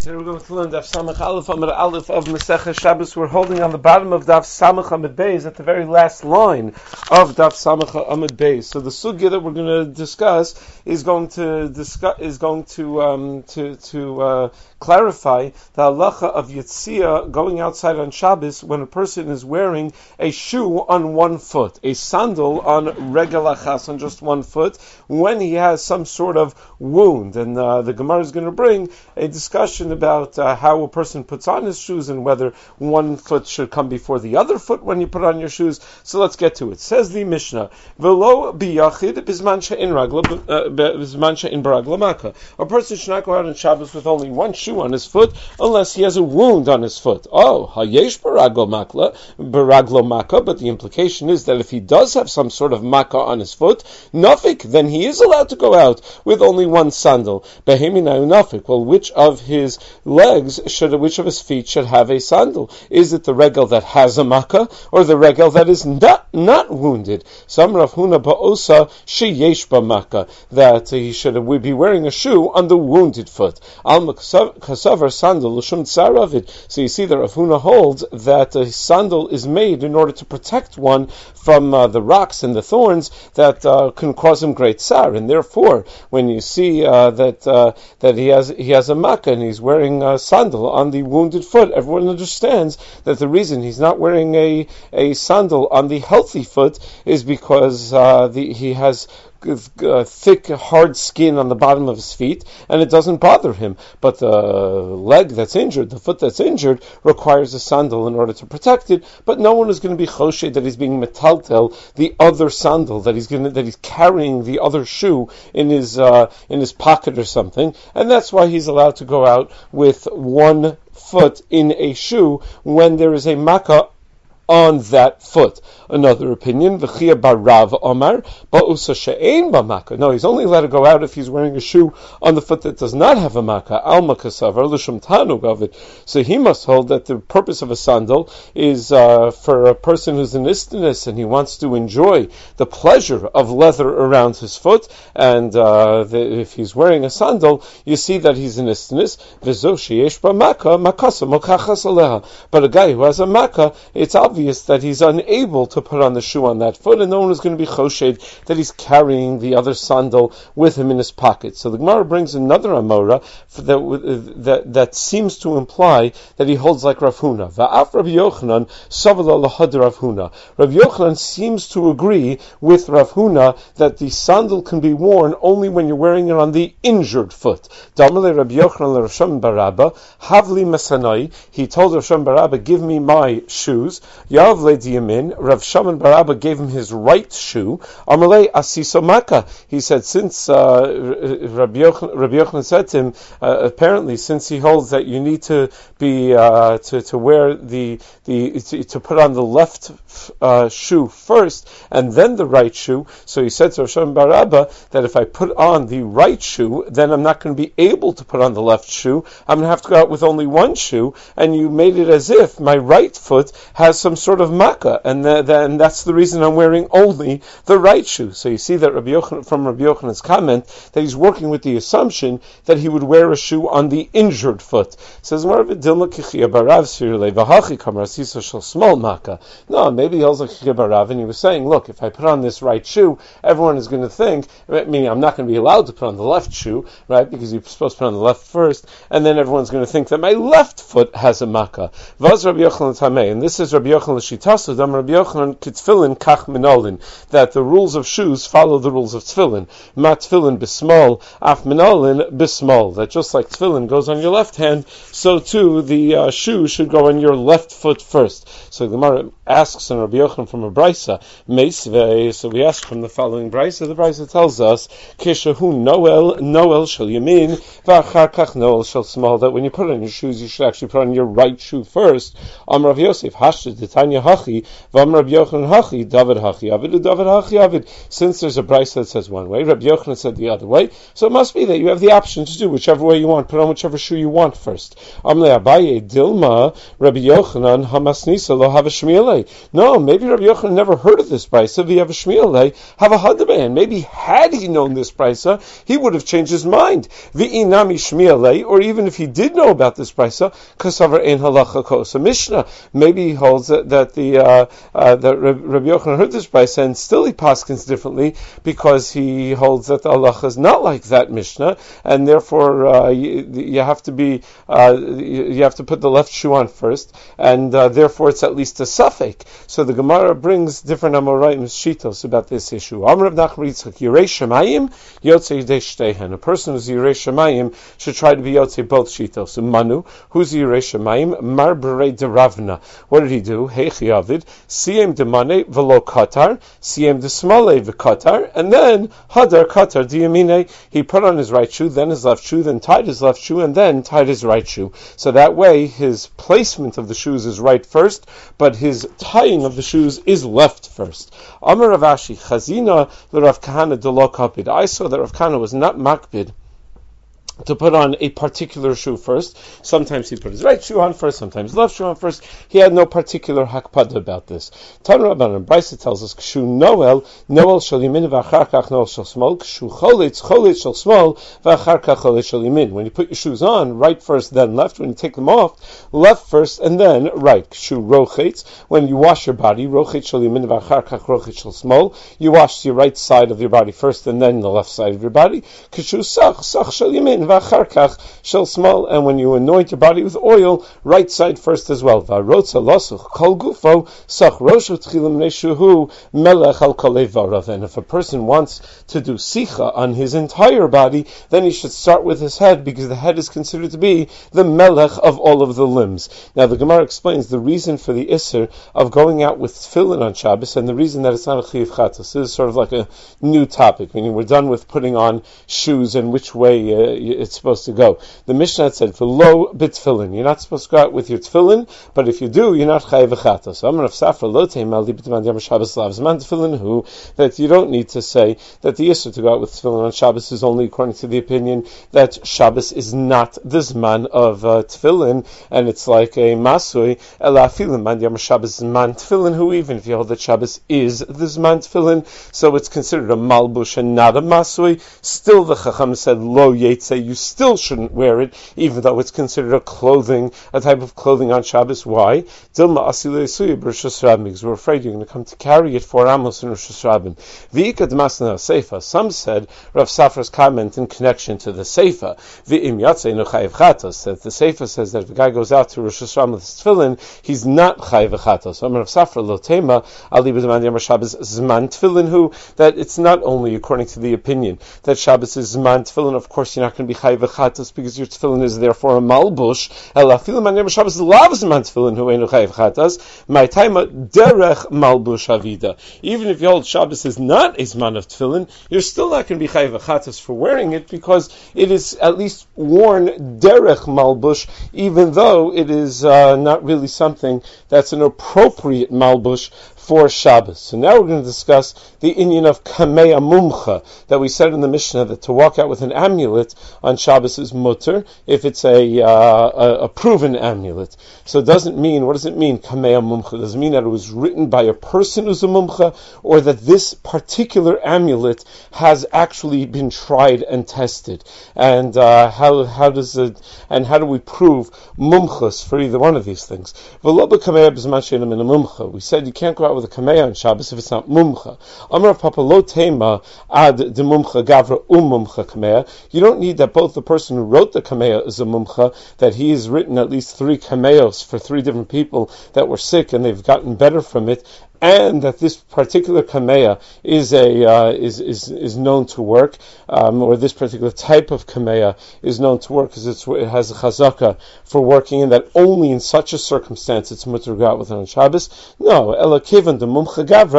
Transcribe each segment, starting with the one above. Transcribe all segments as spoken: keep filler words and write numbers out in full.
Today we're going to learn Daf Samach Aleph Amud Aleph of Masechah Shabbos. We're holding on the bottom of Daf Samach Amud Beis at the very last line of Daf Samach Amud Beis. So the sugya that we're going to discuss is going to discuss is going to um, to to uh, clarify the halacha of Yetzia going outside on Shabbos when a person is wearing a shoe on one foot, a sandal on regel achas on just one foot, when he has some sort of wound. And uh, the Gemara is going to bring a discussion about uh, how a person puts on his shoes and whether one foot should come before the other foot when you put on your shoes. So let's get to it. Says the Mishnah, Velo biyachid bizman she'in ragla bizman she'in baragla maka. A person should not go out on Shabbos with only one shoe on his foot unless he has a wound on his foot. Oh, hayesh baraglo makla baraglo maka. But the implication is that if he does have some sort of maka on his foot, nafik, then he is allowed to go out with only one sandal. Behemina nafik. Well, which of his legs should, which of his feet should have a sandal? Is it the regel that has a makkah, or the regel that is not not wounded? Some Rav Huna ba'osa sheyesh b'makkah, that he should be wearing a shoe on the wounded foot. Al kasavar sandal l'shum tzaravid. So you see that Rav Huna holds that a sandal is made in order to protect one from uh, the rocks and the thorns that uh, can cause him great tsar, and therefore, when you see uh, that uh, that he has he has a makkah and he's wearing a sandal on the wounded foot, everyone understands that the reason he's not wearing a, a sandal on the healthy foot is because uh, the, he has Uh, thick, hard skin on the bottom of his feet, and it doesn't bother him. But the leg that's injured, the foot that's injured, requires a sandal in order to protect it. But no one is going to be choshed that he's being metaltel the other sandal, that he's going to, that he's carrying the other shoe in his uh, in his pocket or something, and that's why he's allowed to go out with one foot in a shoe when there is a makkah on that foot. Another opinion, V'chia bar Rav Omar, Ba'usa she'ein b'makkah. No, he's only allowed to go out if he's wearing a shoe on the foot that does not have a makkah. Alma kasavar l'shum tanug of it. So he must hold that the purpose of a sandal is uh, for a person who's an istinus and he wants to enjoy the pleasure of leather around his foot. And uh, the, if he's wearing a sandal, you see that he's an istinus. V'zo sheyesh b'makkah makasa mokachas aleha. But a guy who has a makkah, it's obvious that he's unable to put on the shoe on that foot, and no one is going to be choshed that he's carrying the other sandal with him in his pocket. So the Gemara brings another Amora that, that that seems to imply that he holds like Rav Huna. Va'af Rav Yochanan savala lahad Rav Huna. Rav Yochanan seems to agree with Rav Huna that the sandal can be worn only when you're wearing it on the injured foot. Damale Rav Yochanan Rav Shimon bar Abba havli masanai. He told Rav Shimon bar Abba, give me my shoes. Yavle diyamin. Rav Shimon bar Abba gave him his right shoe. Amalei asiso makkah. He said, since uh, Rabbi Yochanan, Rabbi Yochanan said to him, uh, apparently, since he holds that you need to be uh, to to wear the the to, to put on the left uh, shoe first and then the right shoe. So he said to Rav Shimon bar Abba that if I put on the right shoe, then I'm not going to be able to put on the left shoe. I'm going to have to go out with only one shoe. And you made it as if my right foot has some sort of makkah, and the, the, and that's the reason I'm wearing only the right shoe. So you see that Rabbi Yochanan, from Rabbi Yochanan's comment, that he's working with the assumption that he would wear a shoe on the injured foot. It says, no, maybe he holds like Chiyah Barav, and he was saying, look, if I put on this right shoe, everyone is going to think, meaning I'm not going to be allowed to put on the left shoe, right, because you're supposed to put on the left first, and then everyone's going to think that my left foot has a makkah. Vaz Rabbi Yochanan Tameh, and this is Rabbi Yochanan L'Shitasu, Dam Rabbi Yochanan Kitfilin Kach Minolin, that the rules of shoes follow the rules of tefillin. Ma tefillin bismol, af minolin bismol. That just like tefillin goes on your left hand, so too the uh, shoe should go on your left foot first. So the Gemara asks in Rabbi Yochanan from a brisa, meisvei. So we ask from the following brisa. The brisa tells us, kishahu noel noel shel yamin, v'achar kach noel shel small. That when you put on your shoes, you should actually put on your right shoe first. Am Rav Yosef hashted Tanya Hachi, Vam Rabbi Yochanan Hachi, David Hachi Avid, David Hachi Avid. Since there's a brisa that says one way, Rabbi Yochanan said the other way, so it must be that you have the option to do whichever way you want, put on whichever shoe you want first. Amle Abaye Dilma, Rabbi Yochanan Hamasnisa Lo Have a Shmielei. No, maybe Rabbi Yochanan never heard of this brisa, Vi Have a Shmielei, Have a Hadabay, and maybe had he known this brisa, he would have changed his mind. Vi Inami Shmielei, or even if he did know about this brisa, Kasavar Ein Halacha Kosa Mishnah. Maybe he holds that, that the uh, uh, that Rabbi Yochanan heard this brisa, and still he paskins differently because he holds that the halacha is not like that Mishnah, and therefore uh, you, you have to be uh, you have to put the left shoe on first, and uh, therefore it's at least a suffix. So the Gemara brings different Amoraim shitos about this issue. Amr Rav Nachman Yitzchak Yirei Shemayim Yotzei Yidei Shteihen. A person who's Yirei Shemayim should try to be Yotzei both shitos. Manu, who's Yirei Shemayim? Mar Berei de Ravna. What did he do? Heichi Avid Siyem de Mane Velo Katar Siyem de Smale V'Katar, and then Hadar Katar Diyamine. He put on his right shoe, then his left shoe, then tied his left shoe, and then tied his right shoe. So that way, his placement of the shoes is right first, but his tying of the shoes is left first. Amar Rav Ashi Chazina l'Rav Kahana d'lo kapid. I saw that Rav Kahana was not makpid to put on a particular shoe first. Sometimes he put his right shoe on first, sometimes his left shoe on first. He had no particular hakpada about this. Tan Rabbanan Brisa tells us, Kshu Noel, Noel shel Yamin v'achar kach Noel shel Smol, Kshu Cholitz, Cholitz shel Smol, v'achar kach Cholitz shel Yamin. When you put your shoes on, right first, then left. When you take them off, left first, and then right. Kshu Rochetz, when you wash your body, Rochetz shel Yamin v'achar kach Rochetz shel Smol, you wash your right side of your body first, and then the left side of your body. Kshu Sach, Sach shel Yamin, v'acharkach shel small, and when you anoint your body with oil, right side first as well. V'arotza losuch kol gufo sach roshu tchilim neshuhu melech al kol evarav. And if a person wants to do sicha on his entire body, then he should start with his head, because the head is considered to be the melech of all of the limbs. Now the Gemara explains the reason for the isser of going out with tefillin on Shabbos, and the reason that it's not a chiyuv chatos. This is sort of like a new topic, meaning we're done with putting on shoes and which way uh, it's supposed to go. The Mishnah said, for lo b'tefillin, you're not supposed to go out with your tefillin, but if you do, you're not chayav v'chatos. So Amar of Safra lo teima li b'tman yom Shabbos lav zman tefillin hu, that you don't need to say that the issur to go out with tefillin on Shabbos is only according to the opinion that Shabbos is not the zman of uh, tefillin, and it's like a masui ela afilu man yom Shabbos zman tefillin hu, even if you hold that Shabbos is the zman tefillin, so it's considered a malbush and not a masui. Still, the Chacham said lo yetze, you still shouldn't wear it, even though it's considered a clothing, a type of clothing on Shabbos. Why? Dilma asile suya b'Rosh Hashanah, because we're afraid you're going to come to carry it for Amos and Rosh Hashanah. V'ika d'masna seifa. Some said Rav Safra's comment in connection to the seifa. V'im yatzei no chayiv chatos. That the seifa says that if the guy goes out to Rosh Hashanah with his tefillin, he's not chayiv chatos. So Rav Safra lo tema ali b'zman yom Shabbos zman tefillin hu, that it's not only according to the opinion that Shabbos is zman tefillin. Of course, you're not going to be chayiv chatos because your tefillin is therefore a malbush. Ela afilu man yom Shabbos lav zman tefillin hu einu chayiv chatos. My time derech malbush havida. Even if you hold Shabbos is not a zman of tefillin, you're still not going to be chayiv chatos for wearing it, because it is at least worn derech malbush, even though it is uh, not really something that's an appropriate malbush for Shabbos. So now we're going to discuss the inyan of kamei mumcha, that we said in the Mishnah that to walk out with an amulet on Shabbos is mutter if it's a, uh, a, a proven amulet. So it doesn't mean, what does it mean, kamei mumcha? Does it mean that it was written by a person who's a mumcha, or that this particular amulet has actually been tried and tested? And uh, how how does it, and how do we prove mumchas for either one of these things? We said you can't go out with a kameya on Shabbos if it's not mumcha. Amar Papa lo tema ad de mumcha gavra um mumcha kameya. You don't need that both the person who wrote the kameya is a mumcha, that he has written at least three kameyos for three different people that were sick and they've gotten better from it, and that this particular kameya is a uh, is is is known to work, um, or this particular type of kameya is known to work because it's, it has a chazaka for working, and that only in such a circumstance it's mutter to go out with it on Shabbos. No, ela kivan de mumcha gavra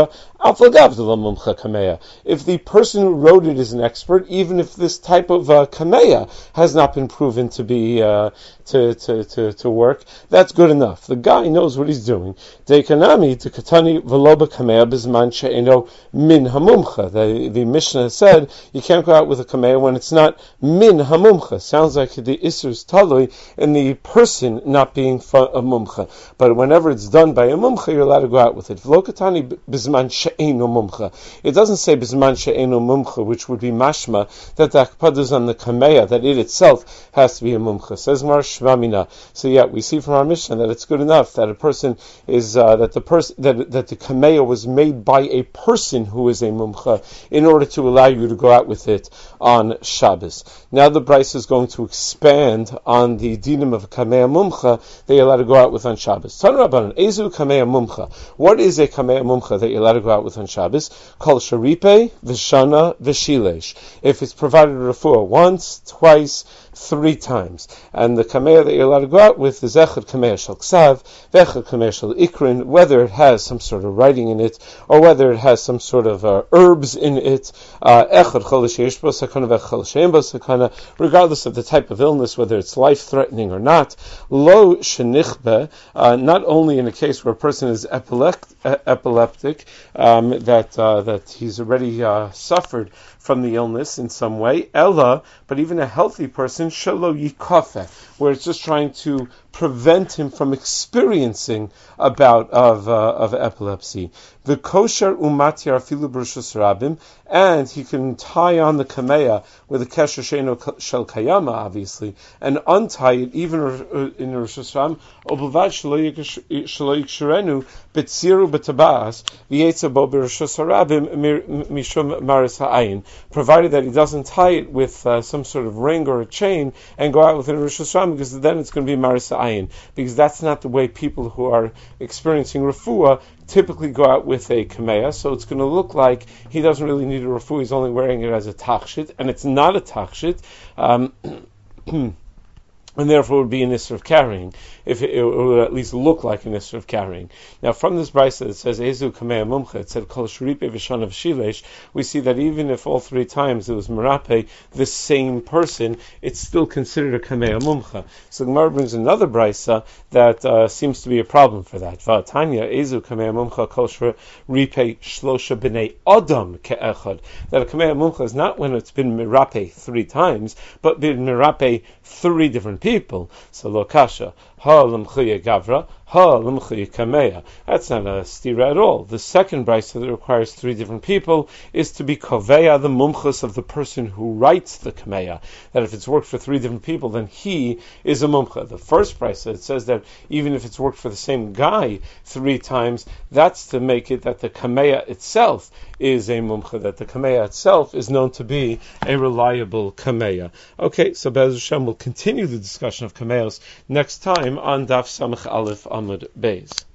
If the person who wrote it is an expert, even if this type of uh, kameya has not been proven to be uh, to, to, to, to work, that's good enough. The guy knows what he's doing. Dekanami to katani veloba kameya bizman she'eno min hamumcha. The the Mishnah said you can't go out with a kameya when it's not min hamumcha. Sounds like the isur is talui in the person not being a mumcha. But whenever it's done by a mumcha, you're allowed to go out with it. V'lo katani bizman she'eno mumcha. It doesn't say bizman she'eno mumcha, which would be mashma that the akpad is on the kameya, that it itself has to be a mumcha. Says Mar Shvamina. So yeah, we see from our Mishnah that it's good enough that a person is uh, that the person that that the kameya was made by a person who is a mumcha in order to allow you to go out with it on Shabbos. Now the Bryce is going to expand on the dinim of a kameya mumcha that you're allowed to go out with on Shabbos. Tanu Rabbanan, Ezu kameya mumcha. What is a kameya mumcha that you're allowed to go out with on Shabbos? Kol sharipe v'shana v'shilesh. If it's provided refuah once, twice, three times, and the kameya that you're allowed to go out with is echad kameya shel ksav, v'echad kameya shel ikrin, whether it has some sort of writing in it, or whether it has some sort of uh, herbs in it, echad cholish yesh bo sakana v'echad she'en bo sakana, regardless of the type of illness, whether it's life-threatening or not. Lo shenichbe, uh, not only in a case where a person is epilect, uh, epileptic, um, that uh, that he's already uh, suffered from the illness in some way, ella, but even a healthy person, shelo yikafe, where it's just trying to prevent him from experiencing a bout of uh, of epilepsy. The kosher umatir afilu b'rishus rabim, and he can tie on the kameya with a kesher sheino shel kayama, obviously, and untie it even in rishus rabim. Obavad shelo yiksherenu betziru betabas v'yetza bo b'rishus rabim mishum maris ha'ayin, provided that he doesn't tie it with uh, some sort of ring or a chain and go out with it in rishus rabim, because then it's going to be maris ha'ayin, because that's not the way people who are experiencing refuah typically go out with a kameya. So it's going to look like he doesn't really need a refuah, he's only wearing it as a tachshit, and it's not a tachshit. Um, and therefore it would be an issur of carrying, if it, it would at least look like an issur of carrying. Now from this brisa that says Ezu kameya mumcha, it said kol shripe v'shana v'shilesh, we see that even if all three times it was merape, the same person, it's still considered a kameya mumcha. So the Gemara brings another brisa that uh, seems to be a problem for that. V'atanya Ezu kameya mumcha kol shripe shlosha b'nei adam ke'echad, that a kameya mumcha is not when it's been merape three times, but been merape three different people. So lo kasha ha l'mchuya gavra, ha l'mchuya kameya. That's not a stira at all. The second brisa that requires three different people is to be koveya, the mumchus of the person who writes the kameya. That if it's worked for three different people, then he is a mumcha. The first brisa, it says that even if it's worked for the same guy three times, that's to make it that the kameya itself is a mumcha, that the kameya itself is known to be a reliable kameya. Okay, so Be'ez Hashem will continue the discussion of kameyos next time on Daf Samach Aleph Amud Beis.